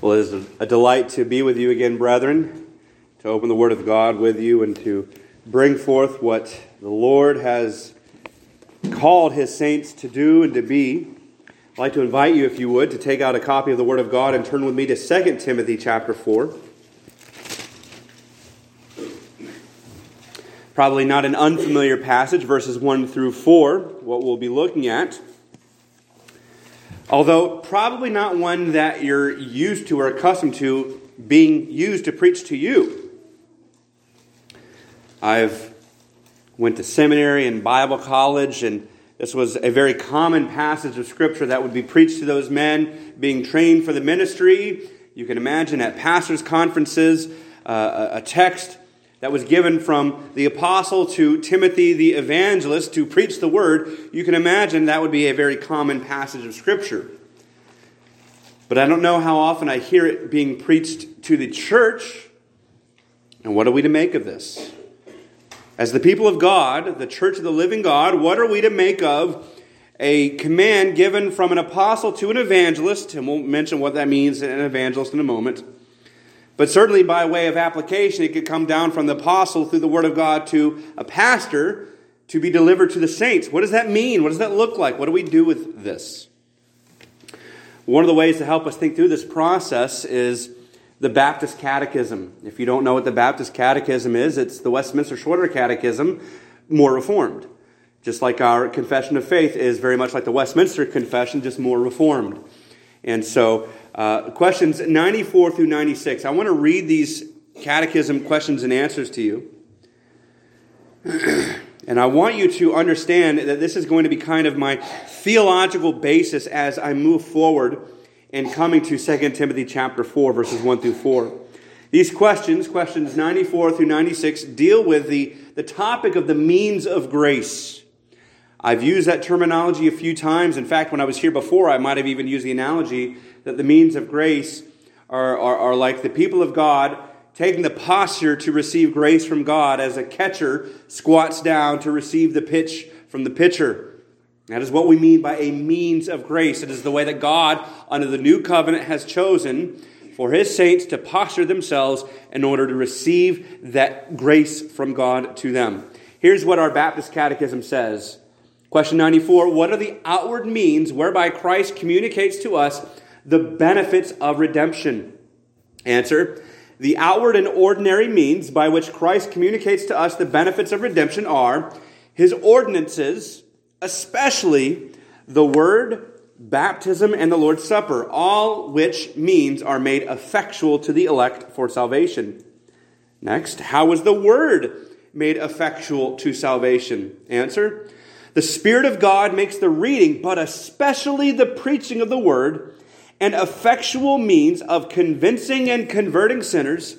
Well, it is a delight to be with you again, brethren, to open the Word of God with you and to bring forth what the Lord has called His saints to do and to be. I'd like to invite you, if you would, to take out a copy of the Word of God and turn with me to 2 Timothy chapter 4. Probably not an unfamiliar passage, verses 1 through 4, what we'll be looking at. Although probably not one that you're used to or accustomed to being used to preach to you. I've went to seminary and Bible college, and this was a very common passage of Scripture that would be preached to those men being trained for the ministry. You can imagine at pastors' conferences, a text that was given from the apostle to Timothy the evangelist to preach the word. You can imagine that would be a very common passage of Scripture. But I don't know how often I hear it being preached to the church. And what are we to make of this? As the people of God, the church of the living God, what are we to make of a command given from an apostle to an evangelist? And we'll mention what that means, an evangelist, in a moment. But certainly by way of application, it could come down from the apostle through the word of God to a pastor to be delivered to the saints. What does that mean? What does that look like? What do we do with this? One of the ways to help us think through this process is the Baptist Catechism. If you don't know what the Baptist Catechism is, it's the Westminster Shorter Catechism, more reformed. Just like our Confession of Faith is very much like the Westminster Confession, just more reformed. And so, questions 94 through 96. I want to read these catechism questions and answers to you. And I want you to understand that this is going to be kind of my theological basis as I move forward in coming to 2 Timothy chapter 4, verses 1 through 4. These questions 94 through 96, deal with the topic of the means of grace. I've used that terminology a few times. In fact, when I was here before, I might have even used the analogy that the means of grace are like the people of God taking the posture to receive grace from God as a catcher squats down to receive the pitch from the pitcher. That is what we mean by a means of grace. It is the way that God, under the new covenant, has chosen for His saints to posture themselves in order to receive that grace from God to them. Here's what our Baptist Catechism says. Question 94, what are the outward means whereby Christ communicates to us the benefits of redemption? Answer, the outward and ordinary means by which Christ communicates to us the benefits of redemption are His ordinances, especially the Word, baptism, and the Lord's Supper, all which means are made effectual to the elect for salvation. Next, how is the Word made effectual to salvation? Answer, the Spirit of God makes the reading, but especially the preaching of the Word, an effectual means of convincing and converting sinners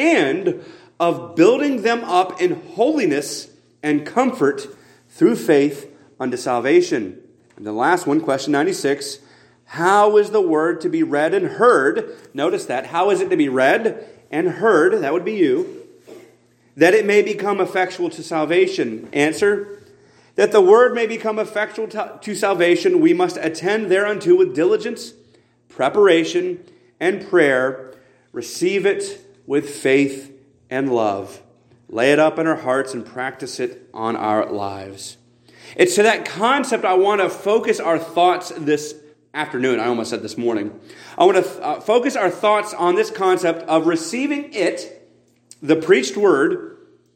and of building them up in holiness and comfort through faith unto salvation. And the last one, question 96, how is the Word to be read and heard? Notice that. How is it to be read and heard? That would be you. That it may become effectual to salvation. Answer, that the Word may become effectual to salvation, we must attend thereunto with diligence, preparation, and prayer. Receive it with faith and love. Lay it up in our hearts and practice it on our lives. It's to that concept I want to focus our thoughts this afternoon. I almost said this morning. I want to focus our thoughts on this concept of receiving it, the preached word,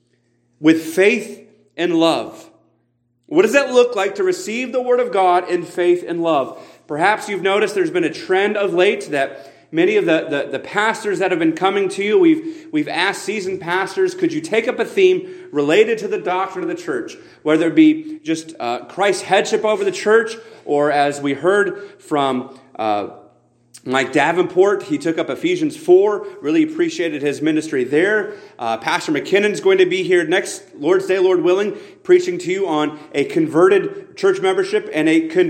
with faith and love. What does that look like to receive the Word of God in faith and love? Perhaps you've noticed there's been a trend of late that many of the pastors that have been coming to you, we've asked seasoned pastors, could you take up a theme related to the doctrine of the church? Whether it be just Christ's headship over the church, or as we heard from Mike Davenport, he took up Ephesians 4, really appreciated his ministry there. Pastor McKinnon's going to be here next Lord's Day, Lord willing, preaching to you on a converted church membership and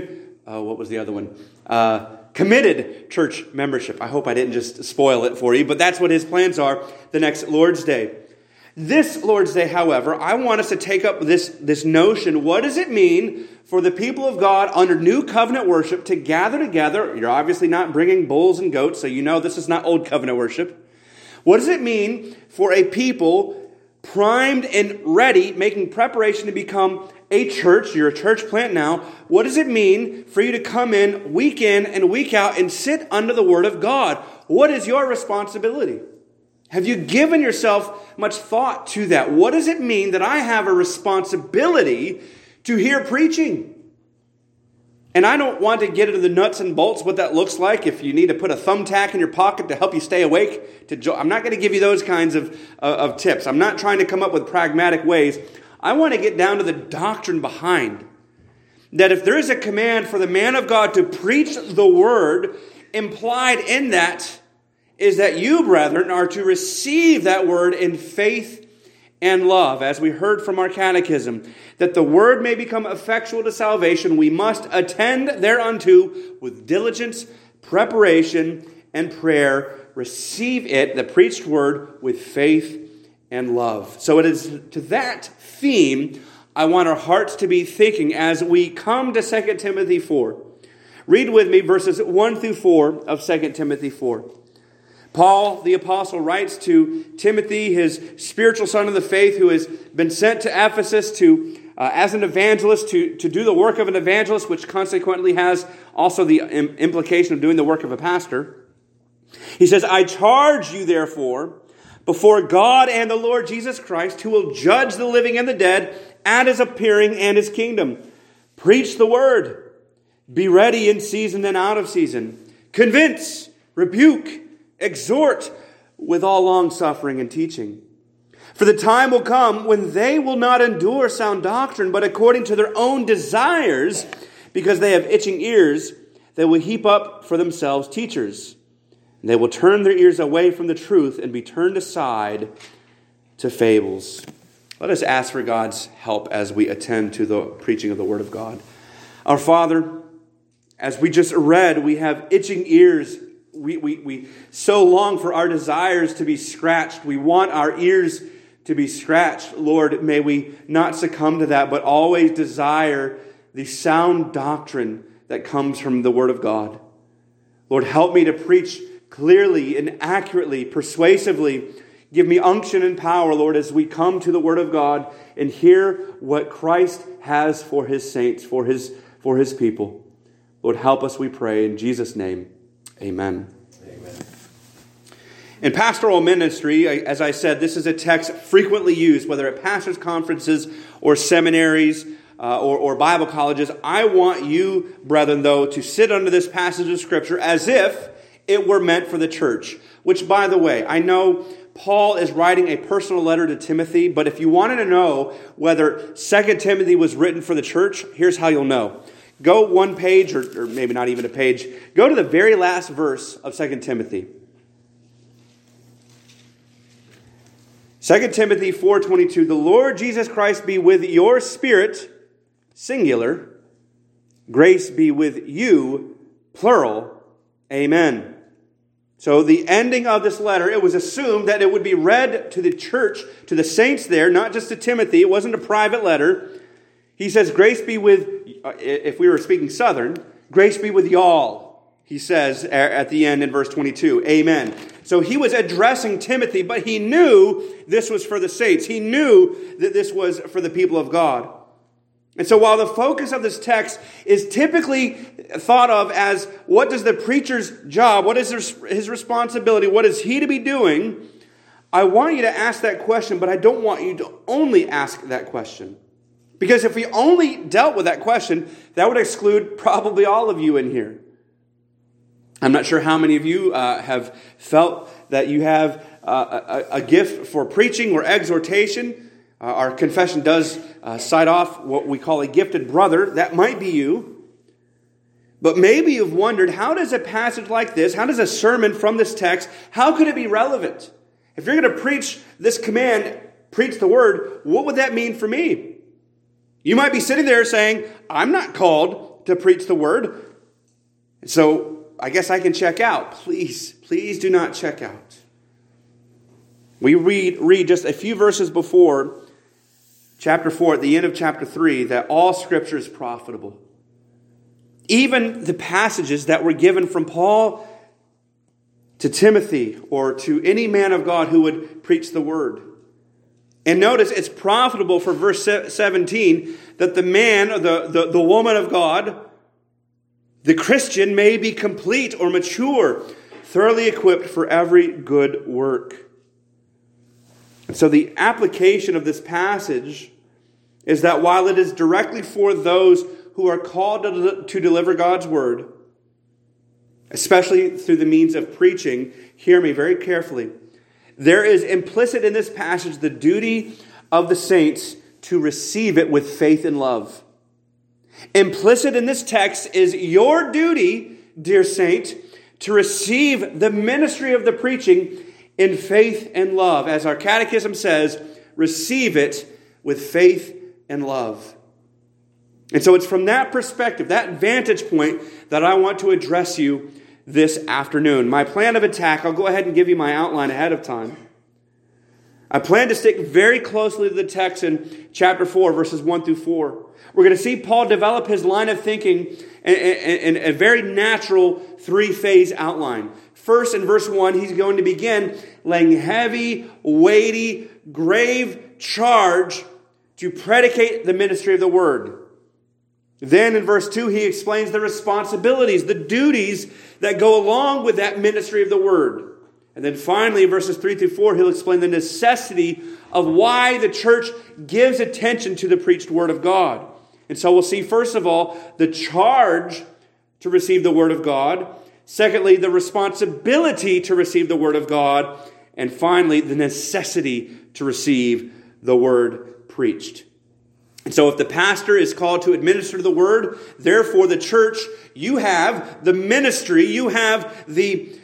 committed church membership. I hope I didn't just spoil it for you, but that's what his plans are the next Lord's Day. This Lord's Day, however, I want us to take up this notion. What does it mean for the people of God under new covenant worship to gather together? You're obviously not bringing bulls and goats, so you know this is not old covenant worship. What does it mean for a people primed and ready, making preparation to become a church? You're a church plant now. What does it mean for you to come in and week out and sit under the Word of God? What is your responsibility? Have you given yourself much thought to that? What does it mean that I have a responsibility to hear preaching? And I don't want to get into the nuts and bolts what that looks like. If you need to put a thumbtack in your pocket to help you stay awake, I'm not going to give you those kinds of tips. I'm not trying to come up with pragmatic ways. I want to get down to the doctrine behind that. If there is a command for the man of God to preach the word, implied in that is that you, brethren, are to receive that word in faith and love. As we heard from our catechism, that the word may become effectual to salvation, we must attend thereunto with diligence, preparation, and prayer. Receive it, the preached word, with faith and love. So it is to that theme I want our hearts to be thinking as we come to 2 Timothy 4. Read with me verses 1 through 4 of 2 Timothy 4. Paul, the apostle, writes to Timothy, his spiritual son of the faith, who has been sent to Ephesus as an evangelist to do the work of an evangelist, which consequently has also the implication of doing the work of a pastor. He says, I charge you, therefore, before God and the Lord Jesus Christ, who will judge the living and the dead at his appearing and his kingdom. Preach the word. Be ready in season and out of season. Convince, rebuke, exhort with all long-suffering and teaching. For the time will come when they will not endure sound doctrine, but according to their own desires, because they have itching ears, they will heap up for themselves teachers. And they will turn their ears away from the truth and be turned aside to fables. Let us ask for God's help as we attend to the preaching of the Word of God. Our Father, as we just read, we have itching ears. We so long for our desires to be scratched. We want our ears to be scratched. Lord, may we not succumb to that, but always desire the sound doctrine that comes from the Word of God. Lord, help me to preach clearly and accurately, persuasively. Give me unction and power, Lord, as we come to the Word of God and hear what Christ has for His saints, for His people. Lord, help us, we pray, in Jesus' name. Amen. Amen. In pastoral ministry, as I said, this is a text frequently used, whether at pastors' conferences or seminaries or Bible colleges. I want you, brethren, though, to sit under this passage of Scripture as if it were meant for the church. Which, by the way, I know Paul is writing a personal letter to Timothy, but if you wanted to know whether 2 Timothy was written for the church, here's how you'll know. Go one page, or maybe not even a page. Go to the very last verse of 2 Timothy. 2 Timothy 4:22. The Lord Jesus Christ be with your spirit, singular. Grace be with you, plural. Amen. So the ending of this letter, it was assumed that it would be read to the church, to the saints there, not just to Timothy. It wasn't a private letter. He says, grace be with, if we were speaking Southern, grace be with y'all, he says at the end in verse 22. Amen. So he was addressing Timothy, but he knew this was for the saints. He knew that this was for the people of God. And so while the focus of this text is typically thought of as what does the preacher's job, what is his responsibility, what is he to be doing, I want you to ask that question, but I don't want you to only ask that question. Because if we only dealt with that question, that would exclude probably all of you in here. I'm not sure how many of you have felt that you have a gift for preaching or exhortation. Our confession does cite off what we call a gifted brother. That might be you. But maybe you've wondered, how does a passage like this, how does a sermon from this text, how could it be relevant? If you're going to preach this command, preach the word, what would that mean for me? You might be sitting there saying, I'm not called to preach the word, so I guess I can check out. Please do not check out. We read just a few verses before chapter 4, at the end of chapter 3, that all Scripture is profitable. Even the passages that were given from Paul to Timothy or to any man of God who would preach the word. And notice it's profitable for verse 17 that the man, or the woman of God, the Christian, may be complete or mature, thoroughly equipped for every good work. So the application of this passage is that while it is directly for those who are called to deliver God's word, especially through the means of preaching, hear me very carefully, there is implicit in this passage the duty of the saints to receive it with faith and love. Implicit in this text is your duty, dear saint, to receive the ministry of the preaching in faith and love. As our catechism says, receive it with faith and love. And so it's from that perspective, that vantage point, that I want to address you this afternoon. My plan of attack, I'll go ahead and give you my outline ahead of time. I plan to stick very closely to the text in chapter 4, verses 1 through 4. We're going to see Paul develop his line of thinking in a very natural three-phase outline. First, in verse 1, he's going to begin laying heavy, weighty, grave charge to predicate the ministry of the word. Then in verse 2, he explains the responsibilities, the duties that go along with that ministry of the word. And then finally, in verses 3 through 4, he'll explain the necessity of why the church gives attention to the preached word of God. And so we'll see, first of all, the charge to receive the word of God. Secondly, the responsibility to receive the word of God. And finally, the necessity to receive the word preached. And so if the pastor is called to administer the word, therefore the church, you have the ministry, you have the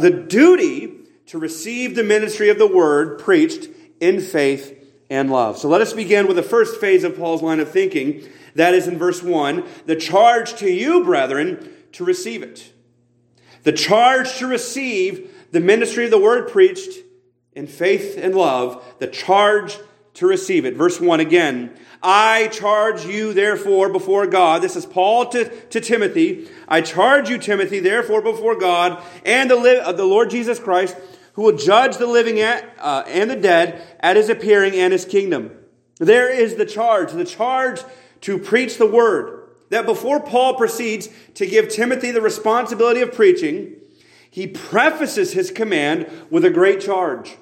duty to receive the ministry of the word preached in faith and love. So let us begin with the first phase of Paul's line of thinking. That is in verse 1, the charge to you, brethren, to receive it. The charge to receive the ministry of the word preached in faith and love. The charge to receive it. Verse 1 again. I charge you, therefore, before God. This is Paul to Timothy. I charge you, Timothy, therefore, before God and the Lord Jesus Christ, who will judge the living and the dead at his appearing and his kingdom. There is the charge to preach the word. That before Paul proceeds to give Timothy the responsibility of preaching, he prefaces his command with a great charge.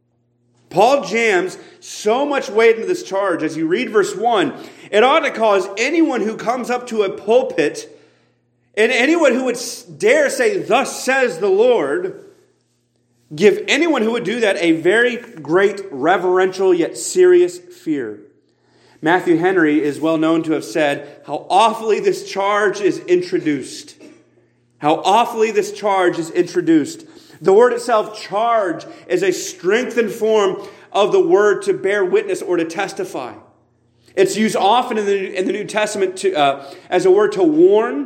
Paul jams so much weight into this charge. As you read verse 1, it ought to cause anyone who comes up to a pulpit and anyone who would dare say, thus says the Lord, give anyone who would do that a very great reverential yet serious fear. Matthew Henry is well known to have said how awfully this charge is introduced. How awfully this charge is introduced. The word itself, charge, is a strengthened form of the word to bear witness or to testify. It's used often in the New Testament as a word to warn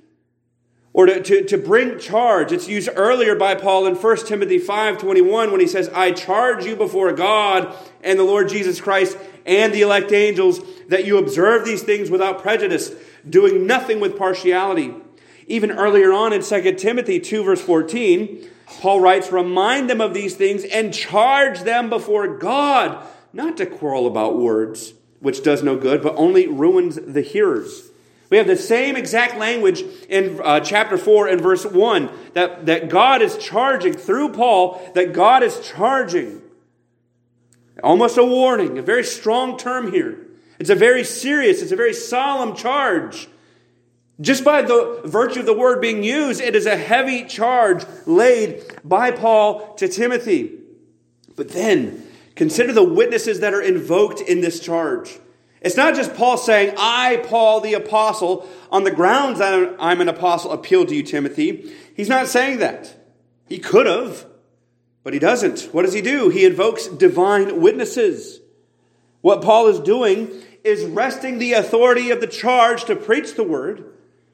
or to bring charge. It's used earlier by Paul in 1 Timothy 5:21 when he says, I charge you before God and the Lord Jesus Christ and the elect angels that you observe these things without prejudice, doing nothing with partiality. Even earlier on in 2 Timothy 2 verse 14, Paul writes, remind them of these things and charge them before God, not to quarrel about words, which does no good, but only ruins the hearers. We have the same exact language in chapter 4 and verse 1, that God is charging, through Paul, that God is charging. Almost a warning, a very strong term here. It's a very serious, it's a very solemn charge. Just by the virtue of the word being used, it is a heavy charge laid by Paul to Timothy. But then, consider the witnesses that are invoked in this charge. It's not just Paul saying, I, Paul the apostle, on the grounds that I'm an apostle, appeal to you, Timothy. He's not saying that. He could have, but he doesn't. What does he do? He invokes divine witnesses. What Paul is doing is resting the authority of the charge to preach the word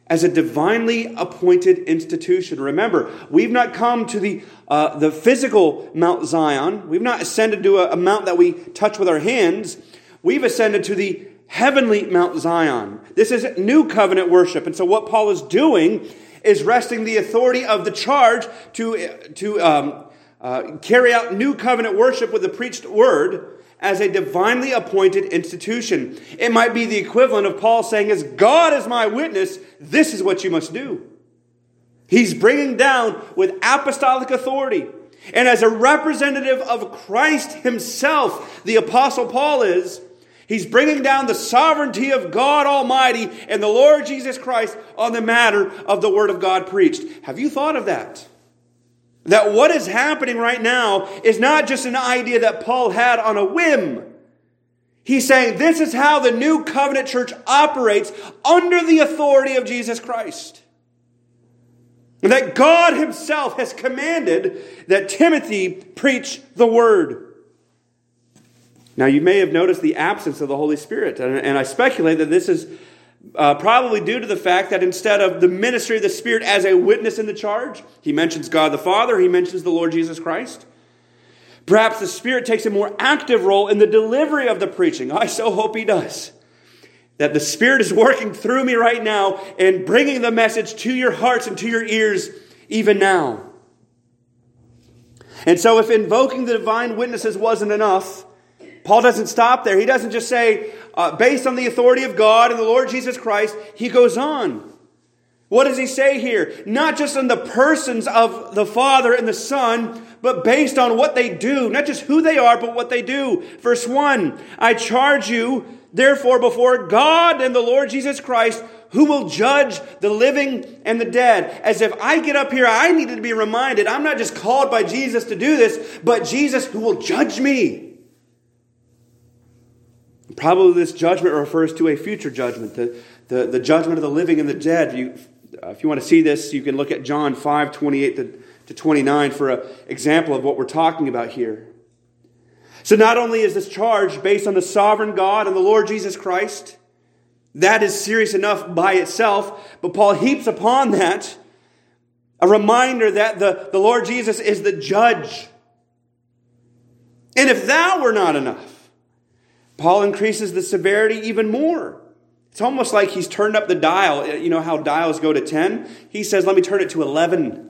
as a divinely appointed institution. Remember, we've not come to the physical Mount Zion. We've not ascended to a mount that we touch with our hands. We've ascended to the heavenly Mount Zion. This is new covenant worship. And so what Paul is doing is resting the authority of the charge to carry out new covenant worship with the preached word as a divinely appointed institution. It might be the equivalent of Paul saying, as God is my witness, this is what you must do. He's bringing down with apostolic authority. And as a representative of Christ himself, the Apostle Paul is, he's bringing down the sovereignty of God Almighty and the Lord Jesus Christ on the matter of the Word of God preached. Have you thought of that? That what is happening right now is not just an idea that Paul had on a whim. He's saying this is how the new covenant church operates under the authority of Jesus Christ. And that God himself has commanded that Timothy preach the word. Now you may have noticed the absence of the Holy Spirit. And I speculate that this is probably due to the fact that instead of the ministry of the Spirit as a witness in the charge, he mentions God the Father, he mentions the Lord Jesus Christ. Perhaps the Spirit takes a more active role in the delivery of the preaching. I so hope he does. That the Spirit is working through me right now and bringing the message to your hearts and to your ears even now. And so if invoking the divine witnesses wasn't enough, Paul doesn't stop there. He doesn't just say, based on the authority of God and the Lord Jesus Christ, he goes on. What does he say here? Not just on the persons of the Father and the Son, but based on what they do. Not just who they are, but what they do. Verse 1, I charge you, therefore, before God and the Lord Jesus Christ, who will judge the living and the dead. As if I get up here, I needed to be reminded, I'm not just called by Jesus to do this, but Jesus who will judge me. Probably this judgment refers to a future judgment, the judgment of the living and the dead. If you want to see this, you can look at John 5:28 to 29 for an example of what we're talking about here. So not only is this charge based on the sovereign God and the Lord Jesus Christ, that is serious enough by itself, but Paul heaps upon that a reminder that the Lord Jesus is the judge. And if that were not enough, Paul increases the severity even more. It's almost like he's turned up the dial. You know how dials go to 10? He says, let me turn it to 11.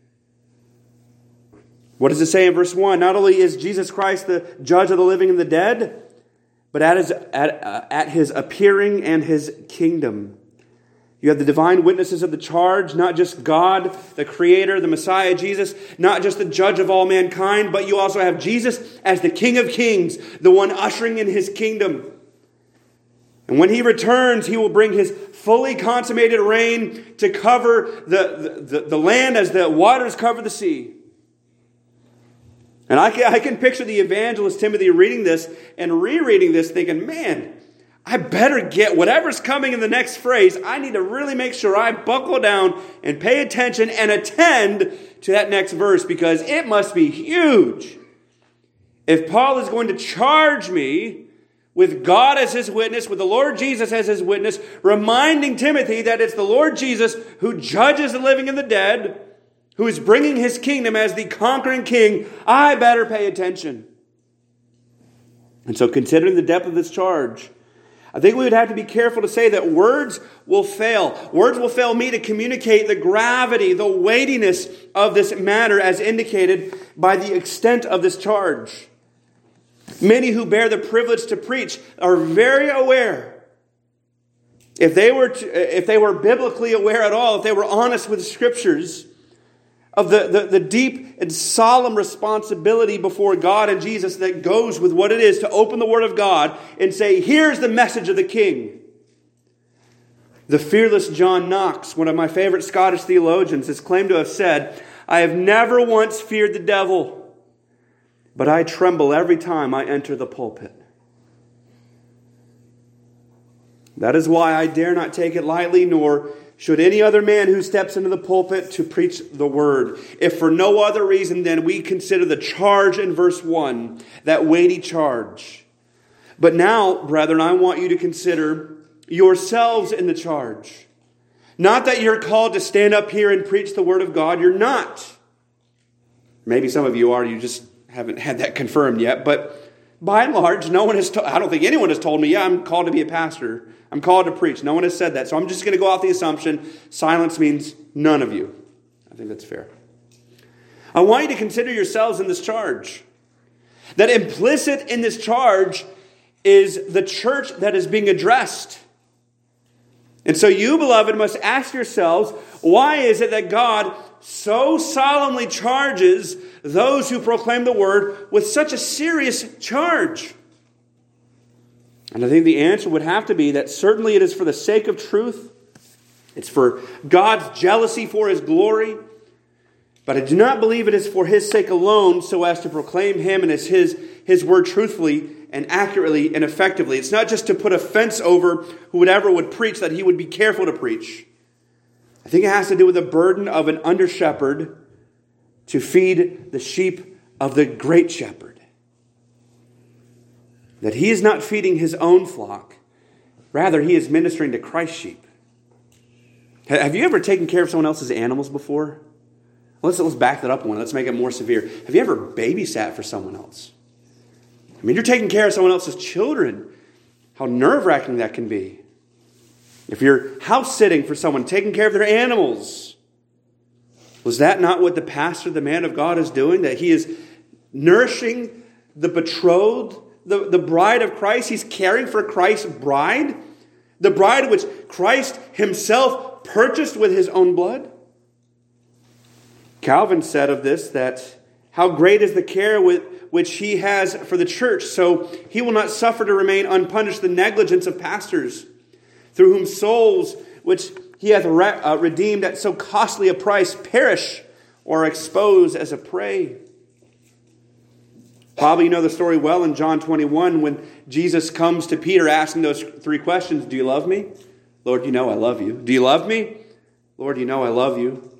What does it say in verse 1? Not only is Jesus Christ the judge of the living and the dead, but at his appearing and his kingdom. You have the divine witnesses of the charge, not just God, the Creator, the Messiah, Jesus, not just the judge of all mankind, but you also have Jesus as the King of Kings, the one ushering in his kingdom. And when he returns, he will bring his fully consummated reign to cover the land as the waters cover the sea. And I can picture the evangelist Timothy reading this and rereading this thinking, man, I better get whatever's coming in the next phrase. I need to really make sure I buckle down and pay attention and attend to that next verse because it must be huge. If Paul is going to charge me with God as his witness, with the Lord Jesus as his witness, reminding Timothy that it's the Lord Jesus who judges the living and the dead, who is bringing his kingdom as the conquering king, I better pay attention. And so considering the depth of this charge, I think we would have to be careful to say that words will fail. Words will fail me to communicate the gravity, the weightiness of this matter as indicated by the extent of this charge. Many who bear the privilege to preach are very aware. If they were biblically aware at all, if they were honest with the Scriptures, of the deep and solemn responsibility before God and Jesus that goes with what it is to open the Word of God and say, here's the message of the King. The fearless John Knox, one of my favorite Scottish theologians, is claimed to have said, I have never once feared the devil, but I tremble every time I enter the pulpit. That is why I dare not take it lightly, nor should any other man who steps into the pulpit to preach the word, if for no other reason than we consider the charge in verse 1, that weighty charge. But now, brethren, I want you to consider yourselves in the charge. Not that you're called to stand up here and preach the Word of God. You're not. Maybe some of you are. You just haven't had that confirmed yet. But by and large, no one has I don't think anyone has told me, yeah, I'm called to be a pastor. I'm called to preach. No one has said that. So I'm just going to go off the assumption silence means none of you. I think that's fair. I want you to consider yourselves in this charge. That implicit in this charge is the church that is being addressed. And so you, beloved, must ask yourselves, why is it that God so solemnly charges those who proclaim the word with such a serious charge? And I think the answer would have to be that certainly it is for the sake of truth. It's for God's jealousy for His glory. But I do not believe it is for His sake alone, so as to proclaim Him and His word truthfully and accurately and effectively. It's not just to put a fence over whoever would preach that he would be careful to preach. I think it has to do with the burden of an under-shepherd to feed the sheep of the great shepherd. That he is not feeding his own flock. Rather, he is ministering to Christ's sheep. Have you ever taken care of someone else's animals before? Let's back that up one. Let's make it more severe. Have you ever babysat for someone else? I mean, you're taking care of someone else's children. How nerve-wracking that can be. If you're house-sitting for someone, taking care of their animals. Was that not what the pastor, the man of God, is doing? That he is nourishing the betrothed, the bride of Christ? He's caring for Christ's bride? The bride which Christ himself purchased with his own blood? Calvin said of this that how great is the care which he has for the church, so he will not suffer to remain unpunished the negligence of pastors, through whom souls which he hath redeemed at so costly a price perish or are exposed as a prey. Probably you know the story well in John 21 when Jesus comes to Peter asking those three questions. Do you love me? Lord, you know I love you. Do you love me? Lord, you know I love you.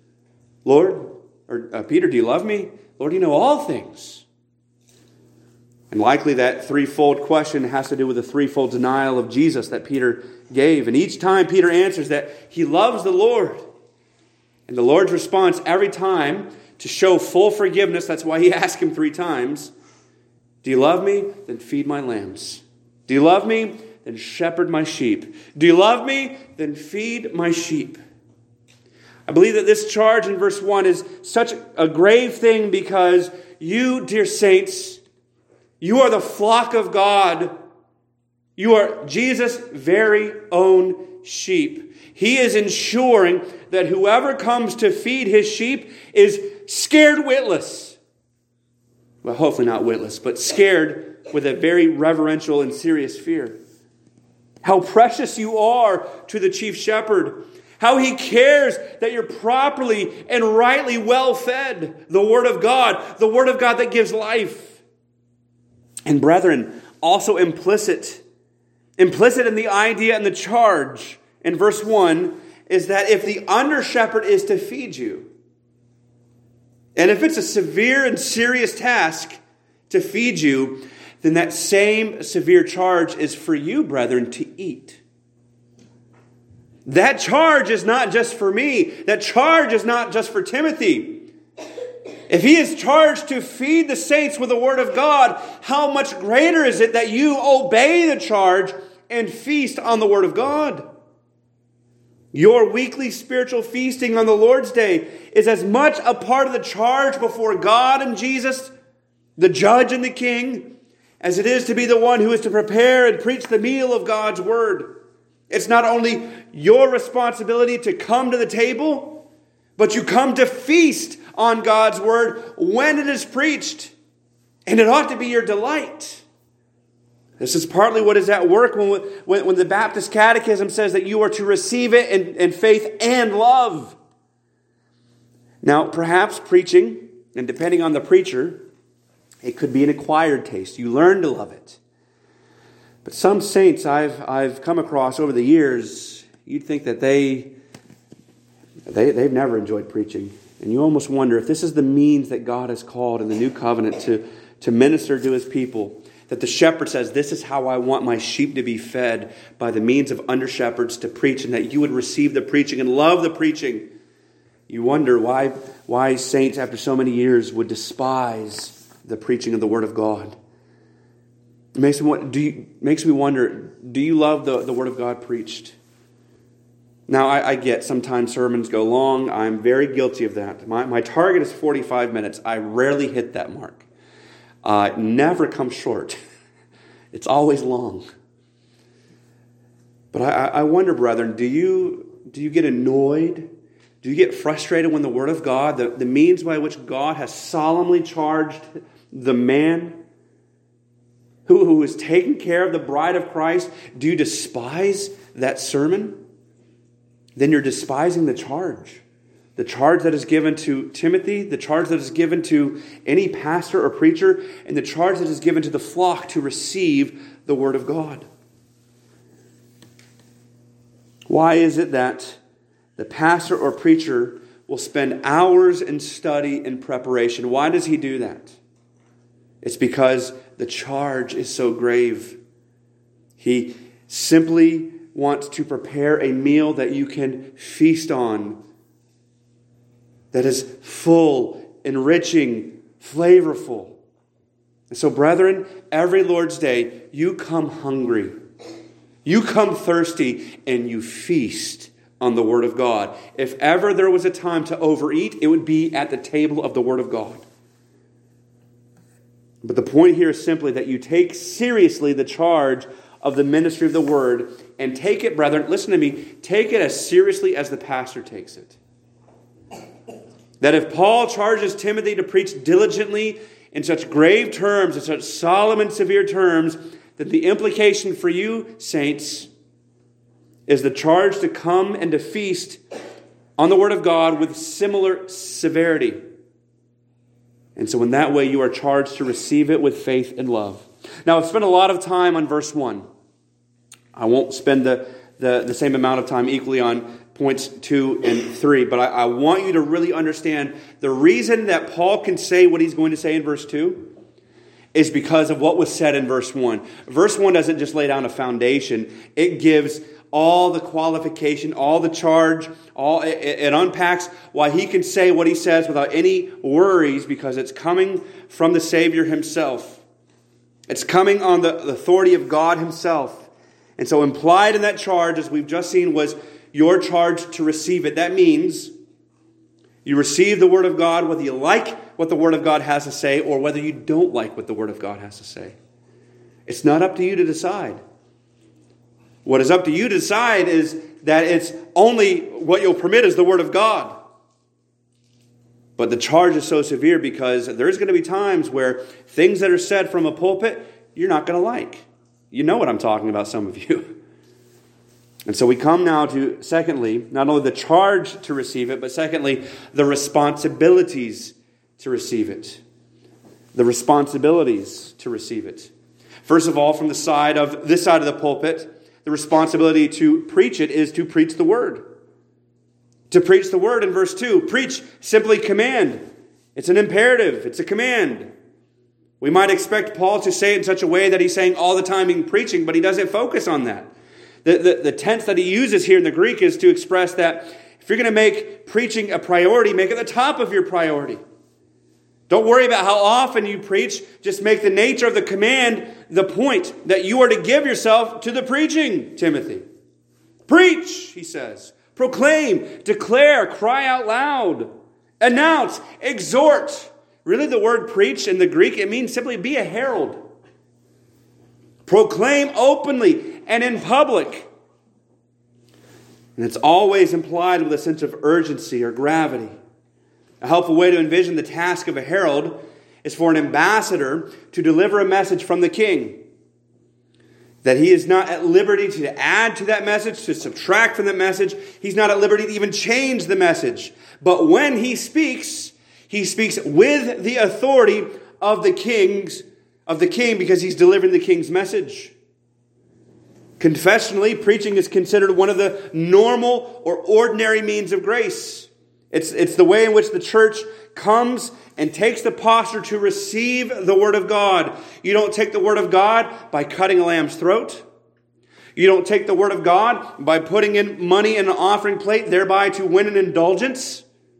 Peter, do you love me? Lord, you know all things. And likely that threefold question has to do with the threefold denial of Jesus that Peter gave. And each time Peter answers that he loves the Lord. And the Lord's response every time to show full forgiveness, that's why he asked him 3 times. Do you love me? Then feed my lambs. Do you love me? Then shepherd my sheep. Do you love me? Then feed my sheep. I believe that this charge in verse 1 is such a grave thing because you, dear saints, you are the flock of God. You are Jesus' very own sheep. He is ensuring that whoever comes to feed his sheep is scared witless. Well, hopefully not witless, but scared with a very reverential and serious fear. How precious you are to the chief shepherd. How he cares that you're properly and rightly well fed. The Word of God that gives life. And brethren, also implicit in the idea and the charge in verse 1 is that if the under-shepherd is to feed you, and if it's a severe and serious task to feed you, then that same severe charge is for you, brethren, to eat. That charge is not just for me. That charge is not just for Timothy. If he is charged to feed the saints with the Word of God, how much greater is it that you obey the charge and feast on the Word of God? Your weekly spiritual feasting on the Lord's Day is as much a part of the charge before God and Jesus, the judge and the king, as it is to be the one who is to prepare and preach the meal of God's Word. It's not only your responsibility to come to the table, but you come to feast on God's Word when it is preached. And it ought to be your delight. This is partly what is at work when the Baptist Catechism says that you are to receive it in faith and love. Now, perhaps preaching, and depending on the preacher, it could be an acquired taste. You learn to love it. But some saints I've come across over the years, you'd think that they've never enjoyed preaching. And you almost wonder if this is the means that God has called in the new covenant to minister to his people. That the shepherd says, this is how I want my sheep to be fed, by the means of under-shepherds to preach, and that you would receive the preaching and love the preaching. You wonder why saints, after so many years, would despise the preaching of the Word of God. It makes me wonder, do you love the Word of God preached? Now, I get sometimes sermons go long. I'm very guilty of that. My target is 45 minutes. I rarely hit that mark. Never comes short. It's always long. But I wonder, brethren, do you get annoyed? Do you get frustrated when the Word of God, the means by which God has solemnly charged the man who is taking care of the bride of Christ, do you despise that sermon? Then you're despising the charge. The charge that is given to Timothy, the charge that is given to any pastor or preacher, and the charge that is given to the flock to receive the Word of God. Why is it that the pastor or preacher will spend hours in study and preparation? Why does he do that? It's because the charge is so grave. He simply wants to prepare a meal that you can feast on, that is full, enriching, flavorful. And so, brethren, every Lord's Day, you come hungry, you come thirsty, and you feast on the Word of God. If ever there was a time to overeat, it would be at the table of the Word of God. But the point here is simply that you take seriously the charge of the ministry of the Word, and take it, brethren, listen to me, take it as seriously as the pastor takes it. That if Paul charges Timothy to preach diligently in such grave terms, in such solemn and severe terms, that the implication for you, saints, is the charge to come and to feast on the Word of God with similar severity. And so in that way, you are charged to receive it with faith and love. Now, I've spent a lot of time on verse 1. I won't spend the same amount of time equally on points 2 and 3, but I want you to really understand the reason that Paul can say what he's going to say in verse 2 is because of what was said in verse 1. Verse 1 doesn't just lay down a foundation. It gives all the qualification, all the charge, it unpacks why he can say what he says without any worries, because it's coming from the Savior himself. It's coming on the authority of God himself. And so implied in that charge, as we've just seen, was your charge to receive it. That means you receive the Word of God whether you like what the Word of God has to say or whether you don't like what the Word of God has to say. It's not up to you to decide. What is up to you to decide is that it's only what you'll permit is the Word of God. But the charge is so severe because there's going to be times where things that are said from a pulpit, you're not going to like. You know what I'm talking about, some of you. And so we come now to, secondly, not only the charge to receive it, but secondly, the responsibilities to receive it. The responsibilities to receive it. First of all, from this side of the pulpit, the responsibility to preach it is to preach the Word. To preach the Word in verse 2. Preach, simply command. It's an imperative. It's a command. We might expect Paul to say it in such a way that he's saying all the time in preaching, but he doesn't focus on that. The tense that he uses here in the Greek is to express that if you're going to make preaching a priority, make it the top of your priority. Don't worry about how often you preach. Just make the nature of the command the point that you are to give yourself to the preaching, Timothy. Preach, he says. Proclaim, declare, cry out loud, announce, exhort. Really, the word preach in the Greek, it means simply be a herald. Proclaim openly and in public. And it's always implied with a sense of urgency or gravity. A helpful way to envision the task of a herald is for an ambassador to deliver a message from the king. That he is not at liberty to add to that message, to subtract from that message. He's not at liberty to even change the message. But when he speaks with the authority of the king because he's delivering the king's message. Confessionally, preaching is considered one of the normal or ordinary means of grace. It's the way in which the church comes and takes the posture to receive the Word of God. You don't take the Word of God by cutting a lamb's throat. You don't take the Word of God by putting in money in an offering plate, thereby to win an indulgence.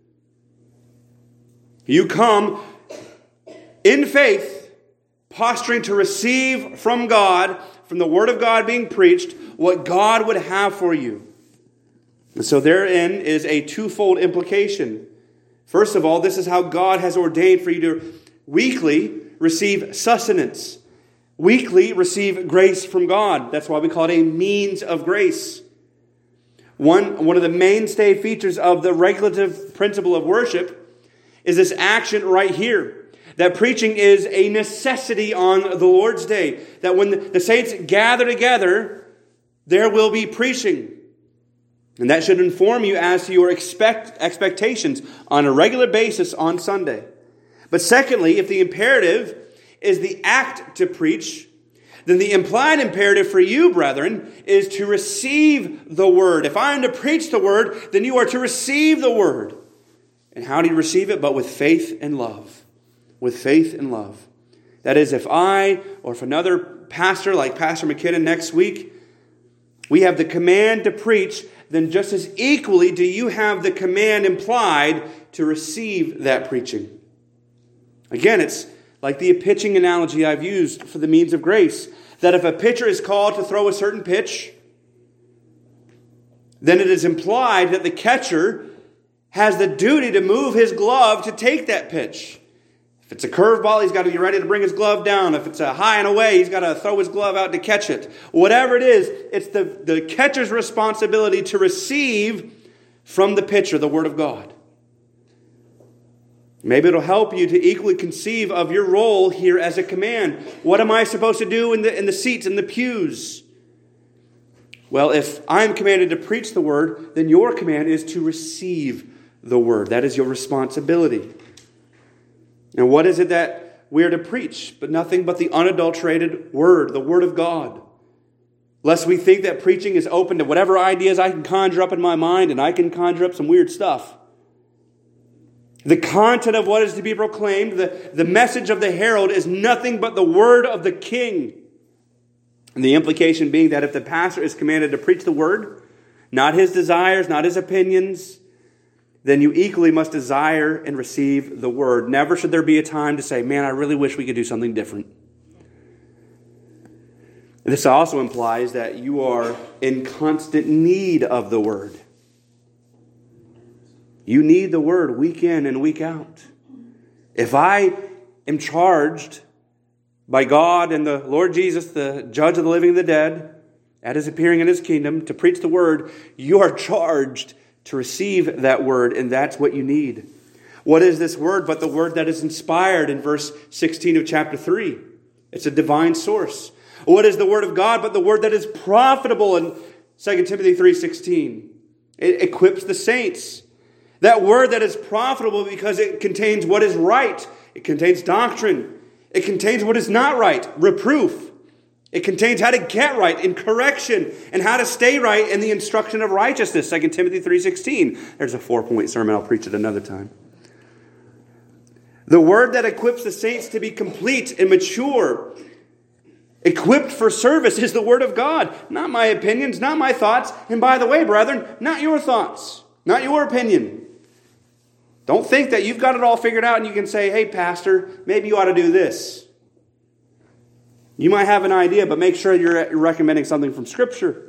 You come in faith, posturing to receive from God, from the Word of God being preached, what God would have for you. And so therein is a twofold implication. First of all, this is how God has ordained for you to weekly receive sustenance. Weekly receive grace from God. That's why we call it a means of grace. One of the mainstay features of the regulative principle of worship is this action right here. That preaching is a necessity on the Lord's Day. That when the saints gather together, there will be preaching. And that should inform you as to your expectations on a regular basis on Sunday. But secondly, if the imperative is the act to preach, then the implied imperative for you, brethren, is to receive the Word. If I am to preach the Word, then you are to receive the Word. And how do you receive it? But with faith and love. With faith and love. That is, if I or if another pastor like Pastor McKinnon next week, we have the command to preach, then just as equally do you have the command implied to receive that preaching. Again, it's like the pitching analogy I've used for the means of grace. That if a pitcher is called to throw a certain pitch, then it is implied that the catcher has the duty to move his glove to take that pitch. If it's a curveball, he's got to be ready to bring his glove down. If it's a high and away, he's got to throw his glove out to catch it. Whatever it is, it's the catcher's responsibility to receive from the pitcher the Word of God. Maybe it'll help you to equally conceive of your role here as a command. What am I supposed to do in the seats, in the pews? Well, if I'm commanded to preach the Word, then your command is to receive the Word. That is your responsibility. And what is it that we are to preach? But nothing but the unadulterated Word, the Word of God. Lest we think that preaching is open to whatever ideas I can conjure up in my mind, and I can conjure up some weird stuff. The content of what is to be proclaimed, the message of the herald, is nothing but the word of the King. And the implication being that if the pastor is commanded to preach the Word, not his desires, not his opinions, then you equally must desire and receive the Word. Never should there be a time to say, man, I really wish we could do something different. And this also implies that you are in constant need of the Word. You need the Word week in and week out. If I am charged by God and the Lord Jesus, the judge of the living and the dead, at His appearing in His kingdom, to preach the Word, you are charged to receive that Word, and that's what you need. What is this Word but the Word that is inspired in verse 16 of chapter 3? It's a divine source. What is the Word of God but the Word that is profitable in 2 Timothy 3:16? It equips the saints. That Word that is profitable because it contains what is right. It contains doctrine. It contains what is not right, reproof. It contains how to get right in correction and how to stay right in the instruction of righteousness, 2 Timothy 3:16. There's a 4-point sermon. I'll preach it another time. The Word that equips the saints to be complete and mature, equipped for service, is the Word of God. Not my opinions, not my thoughts. And by the way, brethren, not your thoughts, not your opinion. Don't think that you've got it all figured out and you can say, hey, pastor, maybe you ought to do this. You might have an idea, but make sure you're recommending something from Scripture.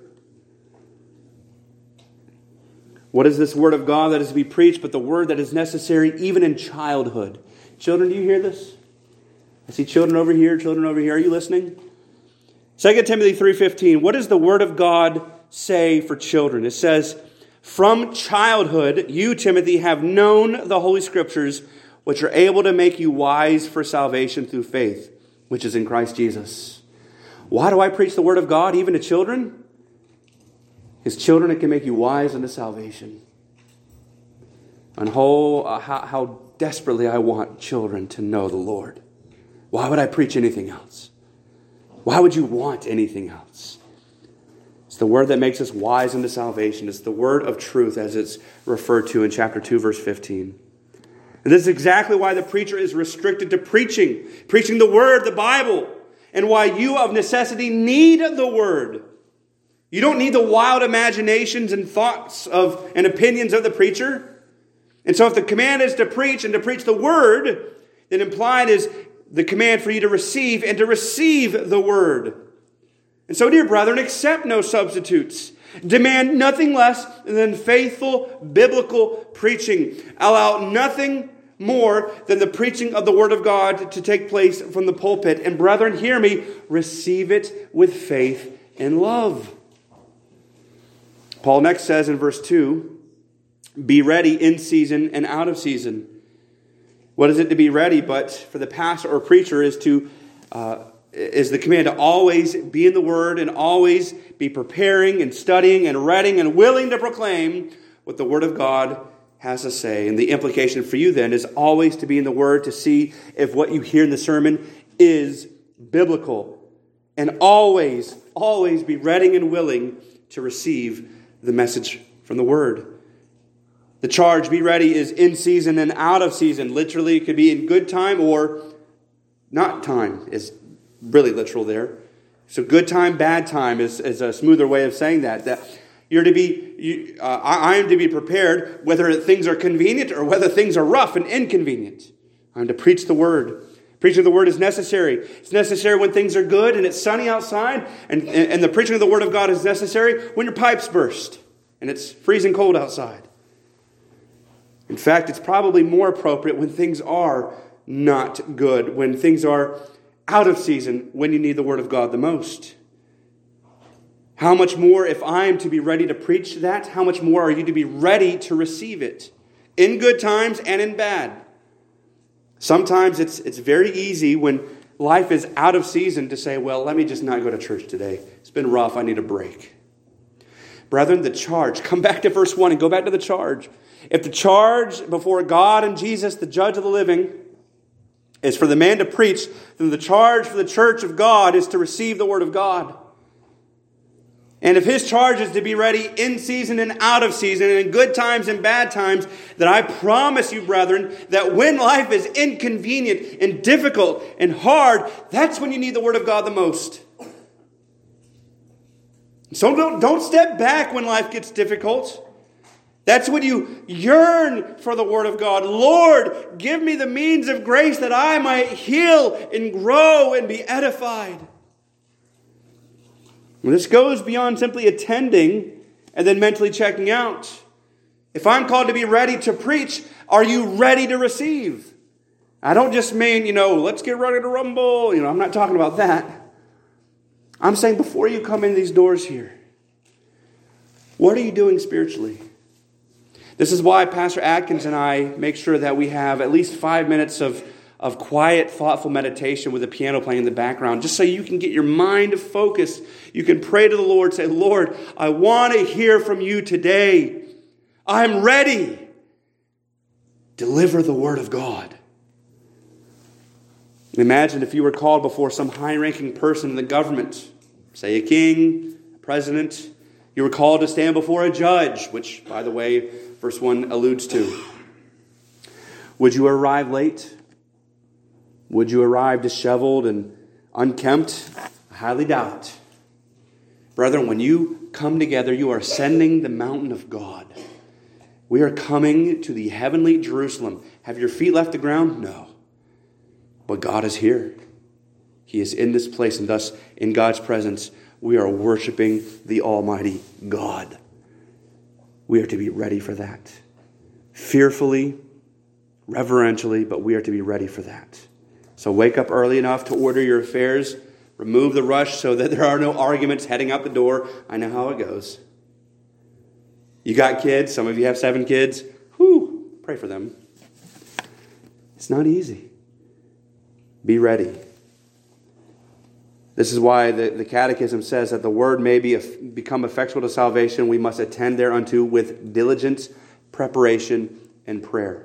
What is this Word of God that is to be preached, but the Word that is necessary even in childhood? Children, do you hear this? I see children over here, children over here. Are you listening? 2 Timothy 3:15. What does the Word of God say for children? It says, from childhood, you, Timothy, have known the Holy Scriptures, which are able to make you wise for salvation through faith, which is in Christ Jesus. Why do I preach the Word of God even to children? His children, it can make you wise unto salvation. And how desperately I want children to know the Lord. Why would I preach anything else? Why would you want anything else? It's the word that makes us wise unto salvation. It's the word of truth as it's referred to in chapter 2, verse 15. And this is exactly why the preacher is restricted to preaching the word, the Bible, and why you of necessity need the word. You don't need the wild imaginations and thoughts and opinions of the preacher. And so if the command is to preach and to preach the word, then implied is the command for you to receive and to receive the word. And so, dear brethren, accept no substitutes. Demand nothing less than faithful biblical preaching. Allow nothing more than the preaching of the Word of God to take place from the pulpit. And brethren, hear me, receive it with faith and love. Paul next says in verse 2, be ready in season and out of season. What is it to be ready? But for the pastor or preacher is the command to always be in the Word and always be preparing and studying and reading and willing to proclaim what the Word of God has to say. And the implication for you then is always to be in the Word to see if what you hear in the sermon is biblical. And always be ready and willing to receive the message from the Word. The charge, be ready, is in season and out of season. Literally, it could be in good time or not time is really literal there. So good time, bad time is a smoother way of saying that. That you're to be, I am to be prepared whether things are convenient or whether things are rough and inconvenient. I'm to preach the word. Preaching the word is necessary. It's necessary when things are good and it's sunny outside. And the preaching of the word of God is necessary when your pipes burst and it's freezing cold outside. In fact, it's probably more appropriate when things are not good, when things are out of season, when you need the word of God the most. How much more, if I am to be ready to preach that, how much more are you to be ready to receive it? In good times and in bad. Sometimes it's very easy when life is out of season to say, well, let me just not go to church today. It's been rough. I need a break. Brethren, the charge. Come back to verse 1 and go back to the charge. If the charge before God and Jesus, the judge of the living, is for the man to preach, then the charge for the church of God is to receive the word of God. And if his charge is to be ready in season and out of season, and in good times and bad times, then I promise you, brethren, that when life is inconvenient and difficult and hard, that's when you need the word of God the most. So don't step back when life gets difficult. That's when you yearn for the word of God. Lord, give me the means of grace that I might heal and grow and be edified. And this goes beyond simply attending and then mentally checking out. If I'm called to be ready to preach, are you ready to receive? I don't just mean, let's get ready to rumble. I'm not talking about that. I'm saying before you come in these doors here, what are you doing spiritually? This is why Pastor Atkins and I make sure that we have at least 5 minutes of quiet, thoughtful meditation with the piano playing in the background, just so you can get your mind focused. You can pray to the Lord, say, Lord, I want to hear from you today. I'm ready. Deliver the word of God. Imagine if you were called before some high-ranking person in the government, say a king, a president. You were called to stand before a judge, which, by the way, verse 1 alludes to. Would you arrive late? Would you arrive disheveled and unkempt? I highly doubt it. Brethren, when you come together, you are ascending the mountain of God. We are coming to the heavenly Jerusalem. Have your feet left the ground? No. But God is here. He is in this place, and thus, in God's presence, we are worshiping the Almighty God. We are to be ready for that. Fearfully, reverentially, but we are to be ready for that. So wake up early enough to order your affairs. Remove the rush so that there are no arguments heading out the door. I know how it goes. You got kids. Some of you have 7 kids. Whew, pray for them. It's not easy. Be ready. This is why the Catechism says that the word may become effectual to salvation. We must attend thereunto with diligence, preparation, and prayer.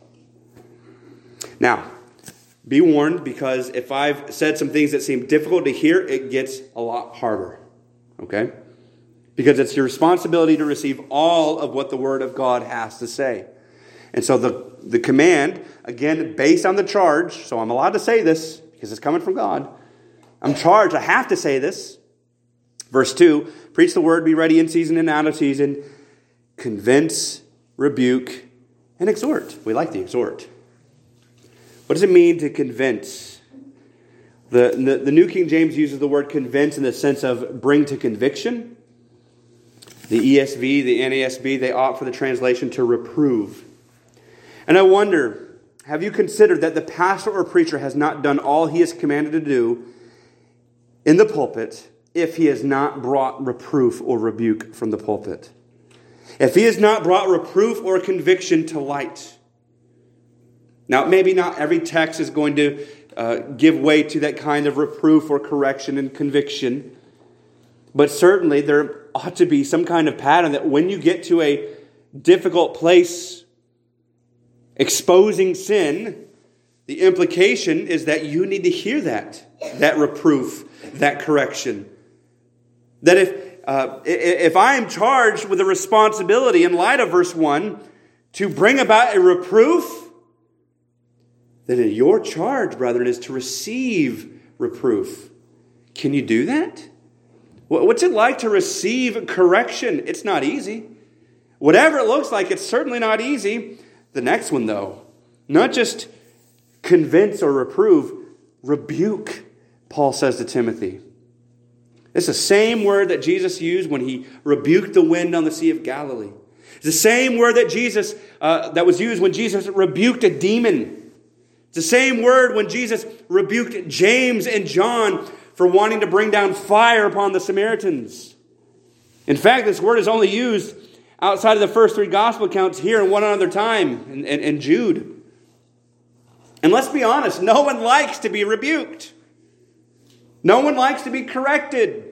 Now, be warned, because if I've said some things that seem difficult to hear, it gets a lot harder. Okay? because it's your responsibility to receive all of what the Word of God has to say. And so the command, again, based on the charge, so I'm allowed to say this because it's coming from God. I'm charged, I have to say this. Verse 2, preach the word, be ready in season and out of season, convince, rebuke, and exhort. We like the exhort. What does it mean to convince? The New King James uses the word convince in the sense of bring to conviction. The ESV, the NASB, they opt for the translation to reprove. And I wonder, have you considered that the pastor or preacher has not done all he is commanded to do in the pulpit if he has not brought reproof or rebuke from the pulpit? If he has not brought reproof or conviction to light. Now, maybe not every text is going to give way to that kind of reproof or correction and conviction. But certainly there ought to be some kind of pattern that when you get to a difficult place exposing sin, the implication is that you need to hear that reproof, that correction. That if I am charged with a responsibility in light of verse 1 to bring about a reproof, then your charge, brethren, is to receive reproof. Can you do that? What's it like to receive correction? It's not easy. Whatever it looks like, it's certainly not easy. The next one, though, not just convince or reprove, rebuke, Paul says to Timothy. It's the same word that Jesus used when he rebuked the wind on the Sea of Galilee. It's the same word that was used when Jesus rebuked a demon. It's the same word when Jesus rebuked James and John for wanting to bring down fire upon the Samaritans. In fact, this word is only used outside of the first three gospel accounts here and one other time in Jude. And let's be honest, no one likes to be rebuked. No one likes to be corrected,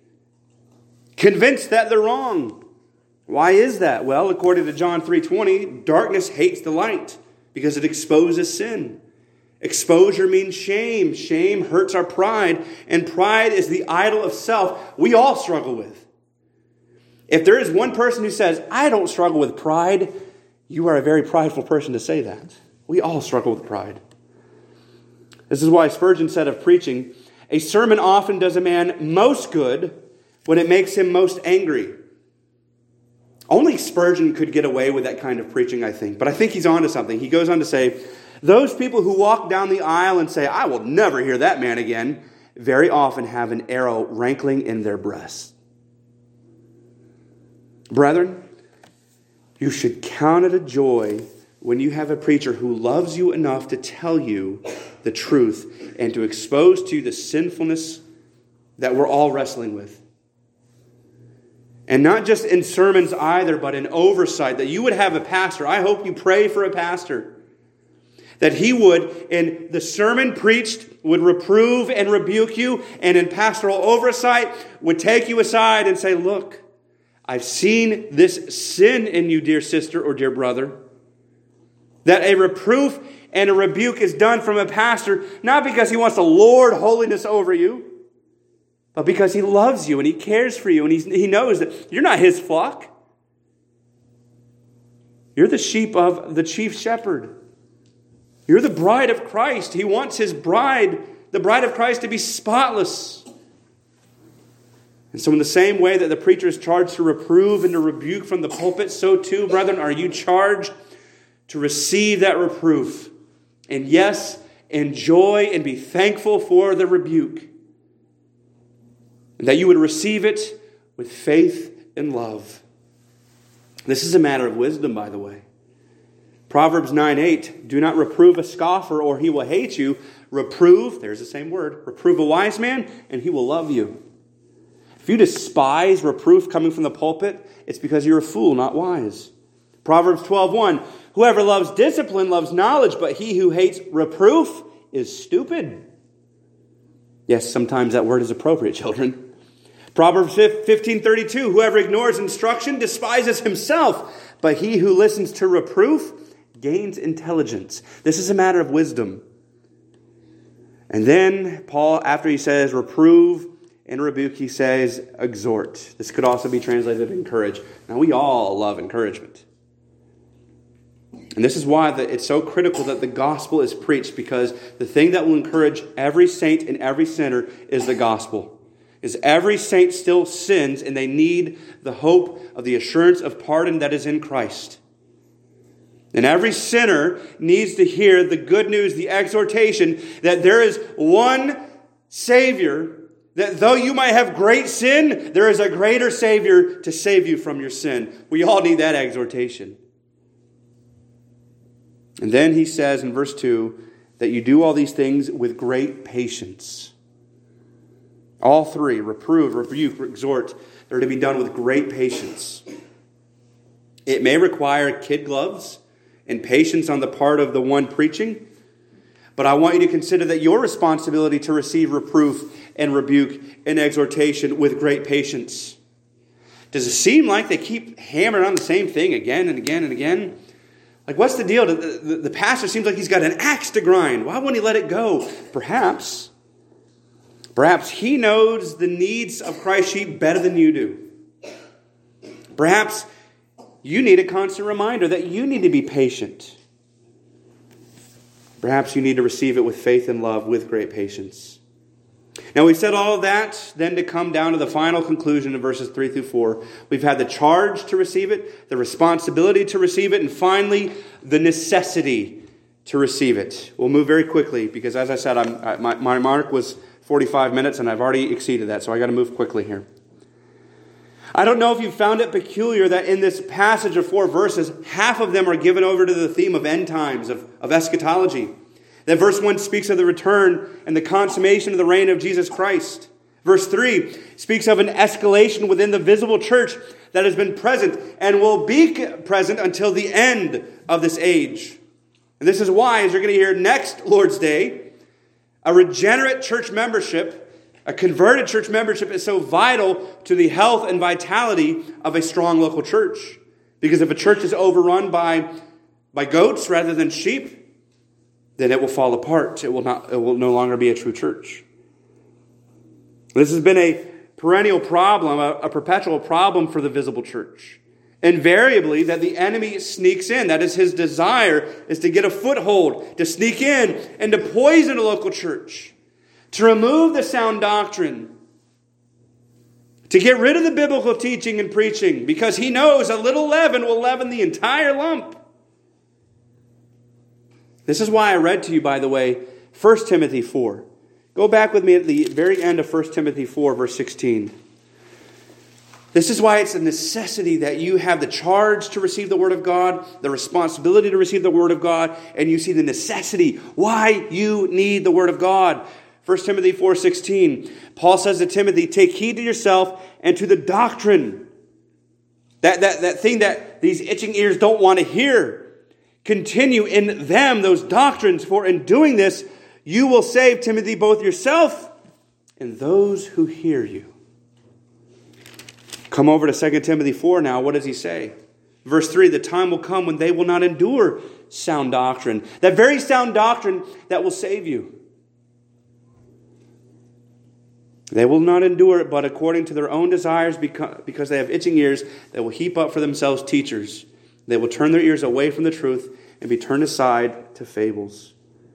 convinced that they're wrong. Why is that? Well, according to John 3:20, darkness hates the light because it exposes sin. Exposure means shame. Shame hurts our pride, and pride is the idol of self we all struggle with. If there is one person who says, I don't struggle with pride, you are a very prideful person to say that. We all struggle with pride. This is why Spurgeon said of preaching, a sermon often does a man most good when it makes him most angry. Only Spurgeon could get away with that kind of preaching, I think. But I think he's on to something. He goes on to say, those people who walk down the aisle and say, I will never hear that man again, very often have an arrow rankling in their breasts. Brethren, you should count it a joy when you have a preacher who loves you enough to tell you the truth and to expose to you the sinfulness that we're all wrestling with. And not just in sermons either, but in oversight, that you would have a pastor. I hope you pray for a pastor. That he would, in the sermon preached, would reprove and rebuke you, and in pastoral oversight would take you aside and say, look, I've seen this sin in you, dear sister or dear brother. That a reproof and a rebuke is done from a pastor, not because he wants to lord holiness over you, but because he loves you and he cares for you and he knows that you're not his flock. You're the sheep of the chief shepherd. You're the bride of Christ. He wants his bride, the bride of Christ, to be spotless. And so in the same way that the preacher is charged to reprove and to rebuke from the pulpit, so too, brethren, are you charged to receive that reproof. And yes, enjoy and be thankful for the rebuke. And that you would receive it with faith and love. This is a matter of wisdom, by the way. Proverbs 9:8, do not reprove a scoffer or he will hate you. Reprove, there's the same word, reprove a wise man and he will love you. If you despise reproof coming from the pulpit, it's because you're a fool, not wise. Proverbs 12:1, whoever loves discipline loves knowledge, but he who hates reproof is stupid. Yes, sometimes that word is appropriate, children. Proverbs 15:32, whoever ignores instruction despises himself, but he who listens to reproof gains intelligence. This is a matter of wisdom. And then Paul, after he says reprove In rebuke, he says, exhort. This could also be translated encourage. Now, we all love encouragement. And this is why it's so critical that the gospel is preached, because the thing that will encourage every saint and every sinner is the gospel. Is every saint still sins, and they need the hope of the assurance of pardon that is in Christ. And every sinner needs to hear the good news, the exhortation that there is one Savior, that though you might have great sin, there is a greater Savior to save you from your sin. We all need that exhortation. And then he says in verse 2 that you do all these things with great patience. All three, reprove, rebuke, exhort, they're to be done with great patience. It may require kid gloves and patience on the part of the one preaching, but I want you to consider that your responsibility to receive reproof and rebuke and exhortation with great patience. Does it seem like they keep hammering on the same thing again and again and again? Like, what's the deal? The pastor seems like he's got an axe to grind. Why won't he let it go? Perhaps he knows the needs of Christ's sheep better than you do. Perhaps you need a constant reminder that you need to be patient. Perhaps you need to receive it with faith and love, with great patience. Now, we've said all of that, then to come down to the final conclusion in verses 3 through 4. We've had the charge to receive it, the responsibility to receive it, and finally, the necessity to receive it. We'll move very quickly because, as I said, my mark was 45 minutes, and I've already exceeded that, so I got to move quickly here. I don't know if you found it peculiar that in this passage of 4 verses, half of them are given over to the theme of end times, of eschatology. That verse 1 speaks of the return and the consummation of the reign of Jesus Christ. Verse 3 speaks of an escalation within the visible church that has been present and will be present until the end of this age. And this is why, as you're going to hear next Lord's Day, a regenerate church membership, a converted church membership is so vital to the health and vitality of a strong local church. Because if a church is overrun by goats rather than sheep, then it will fall apart. It will no longer be a true church. This has been a perennial problem, a perpetual problem for the visible church. Invariably, that the enemy sneaks in. That is his desire, is to get a foothold, to sneak in and to poison a local church, to remove the sound doctrine, to get rid of the biblical teaching and preaching, because he knows a little leaven will leaven the entire lump. This is why I read to you, by the way, 1 Timothy 4. Go back with me at the very end of 1 Timothy 4, verse 16. This is why it's a necessity that you have the charge to receive the Word of God, the responsibility to receive the Word of God, and you see the necessity why you need the Word of God. 1 Timothy 4:16. Paul says to Timothy, take heed to yourself and to the doctrine. That thing that these itching ears don't want to hear. Continue in them, those doctrines, for in doing this, you will save, Timothy, both yourself and those who hear you. Come over to 2 Timothy 4 now. What does he say? Verse 3, the time will come when they will not endure sound doctrine. That very sound doctrine that will save you. They will not endure it, but according to their own desires, because they have itching ears, they will heap up for themselves teachers. They will turn their ears away from the truth and be turned aside to fables.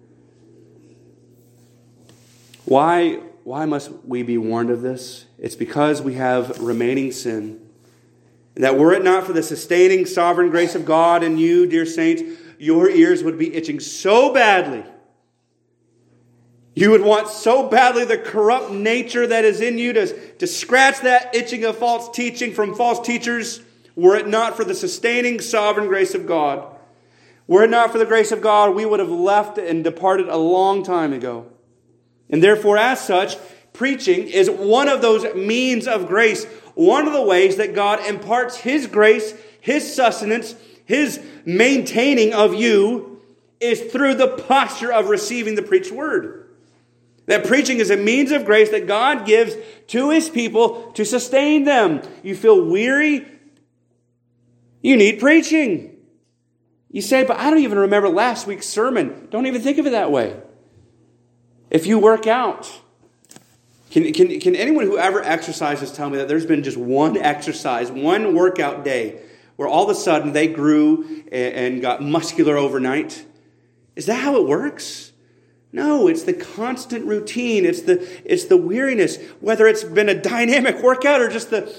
Why must we be warned of this? It's because we have remaining sin. That were it not for the sustaining sovereign grace of God and you, dear saints, your ears would be itching so badly. You would want so badly the corrupt nature that is in you to scratch that itching of false teaching from false teachers. Were it not for the sustaining sovereign grace of God, were it not for the grace of God, we would have left and departed a long time ago. And therefore, as such, preaching is one of those means of grace, one of the ways that God imparts His grace, His sustenance, His maintaining of you is through the posture of receiving the preached word. That preaching is a means of grace that God gives to His people to sustain them. You feel weary? You need preaching. You say, but I don't even remember last week's sermon. Don't even think of it that way. If you work out, Can anyone who ever exercises tell me that there's been just one exercise, one workout day, where all of a sudden they grew and got muscular overnight? Is that how it works? No, it's the constant routine. It's the weariness. Whether it's been a dynamic workout or just the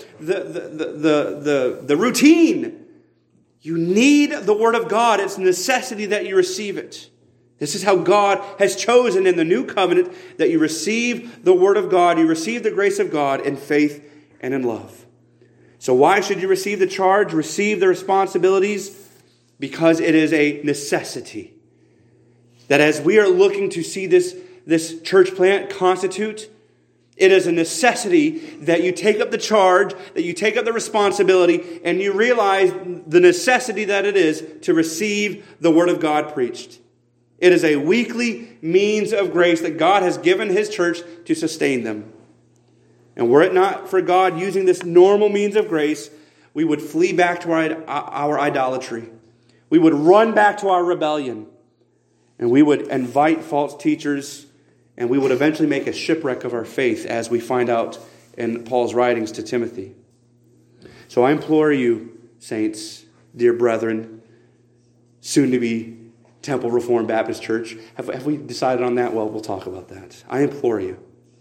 routine. You need the Word of God. It's a necessity that you receive it. This is how God has chosen in the new covenant that you receive the Word of God, you receive the grace of God in faith and in love. So why should you receive the charge, receive the responsibilities? Because it is a necessity. That as we are looking to see this church plant constitute, it is a necessity that you take up the charge, that you take up the responsibility, and you realize the necessity that it is to receive the Word of God preached. It is a weekly means of grace that God has given His church to sustain them. And were it not for God using this normal means of grace, we would flee back to our idolatry. We would run back to our rebellion. And we would invite false teachers, and we would eventually make a shipwreck of our faith, as we find out in Paul's writings to Timothy. So I implore you, saints, dear brethren, soon to be Temple Reformed Baptist Church. Have we decided on that? Well, we'll talk about that. I implore you,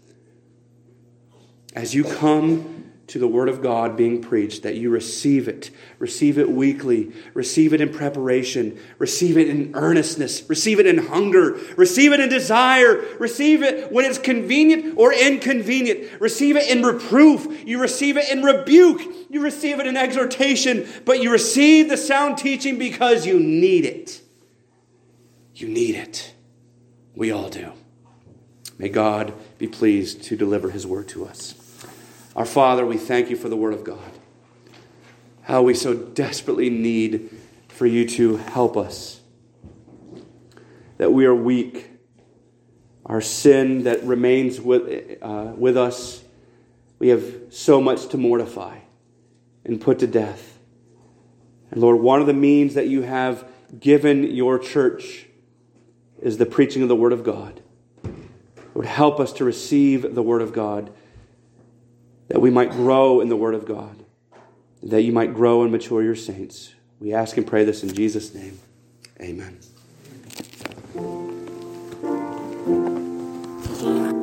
as you come to the Word of God being preached, that you receive it weekly, receive it in preparation, receive it in earnestness, receive it in hunger, receive it in desire, receive it when it's convenient or inconvenient, receive it in reproof, you receive it in rebuke, you receive it in exhortation, but you receive the sound teaching because you need it. You need it. We all do. May God be pleased to deliver His word to us. Our Father, we thank you for the Word of God. How we so desperately need for you to help us. That we are weak. Our sin that remains with us, we have so much to mortify and put to death. And Lord, one of the means that you have given your church is the preaching of the Word of God. Lord, help us to receive the Word of God, that we might grow in the Word of God, that you might grow and mature your saints. We ask and pray this in Jesus' name. Amen.